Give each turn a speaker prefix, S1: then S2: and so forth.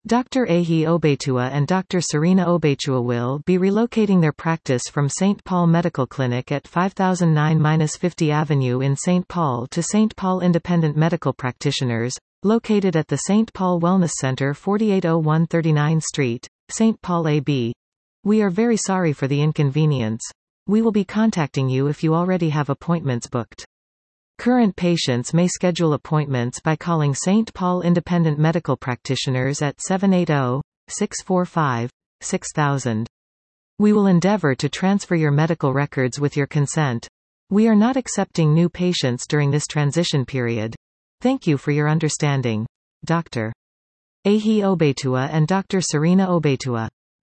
S1: Dr. Ahi Obetua and Dr. Serena Obetua will be relocating their practice from St. Paul Medical Clinic at 5009-50 Avenue in St. Paul to St. Paul Independent Medical Practitioners, located at the St. Paul Wellness Center 4801 39th Street, St. Paul AB. We are very sorry for the inconvenience. We will be contacting you if you already have appointments booked. Current patients may schedule appointments by calling St. Paul Independent Medical Practitioners at 780-645-6000. We will endeavor to transfer your medical records with your consent. We are not accepting new patients during this transition period. Thank you for your understanding. Dr. Ahi Obetua and Dr. Serena Obetua.